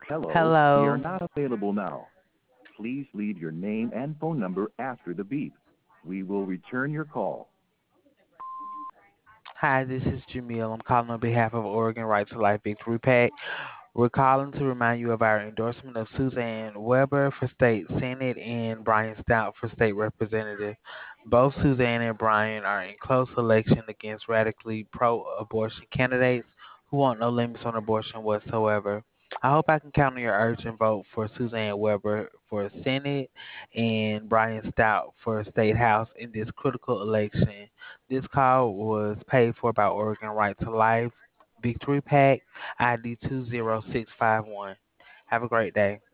Hello, we are Hello. not available now. Please leave your name and phone number after the beep. We will return your call. Hi, this is Jamil. I'm calling on behalf of Oregon Right to Life Victory PAC. We're calling to remind you of our endorsement of Suzanne Weber for state senate and Brian Stout for state representative. Both Suzanne and Brian are in close election against radically pro-abortion candidates who want no limits on abortion whatsoever. I hope I can count on your urgent vote for Suzanne Weber for Senate and Brian Stout for State House in this critical election. This call was paid for by Oregon Right to Life Victory PAC. ID 20651. Have a great day.